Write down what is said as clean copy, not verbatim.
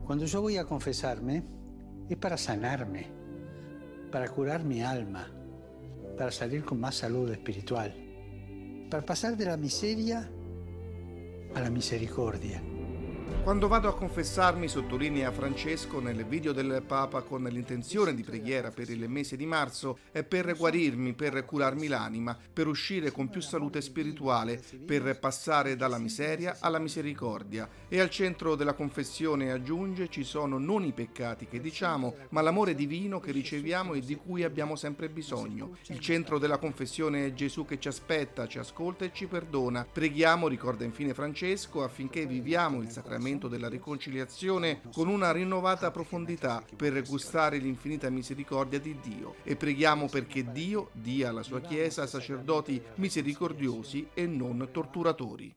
Cuando yo voy a confesarme, es para sanarme, para curar mi alma, para salir con más salud espiritual, para pasar de la miseria a la misericordia. Quando vado a confessarmi, sottolinea Francesco nel video del Papa, con l'intenzione di preghiera per il mese di marzo, è per guarirmi, per curarmi l'anima, per uscire con più salute spirituale, per passare dalla miseria alla misericordia. E al centro della confessione, aggiunge, ci sono non i peccati che diciamo, ma l'amore divino che riceviamo e di cui abbiamo sempre bisogno. Il centro della confessione è Gesù che ci aspetta, ci ascolta e ci perdona. Preghiamo, ricorda infine Francesco, affinché viviamo il sacramento della riconciliazione con una rinnovata profondità per gustare l'infinita misericordia di Dio, e preghiamo perché Dio dia alla sua Chiesa sacerdoti misericordiosi e non torturatori.